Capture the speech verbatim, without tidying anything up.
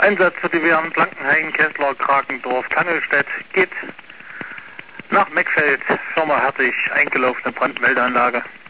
Einsatz für die Wehren Blankenhain, Kessler, Krakendorf, Tangelstedt geht nach Meckfeld, Firma Hertig, eingelaufene Brandmeldeanlage.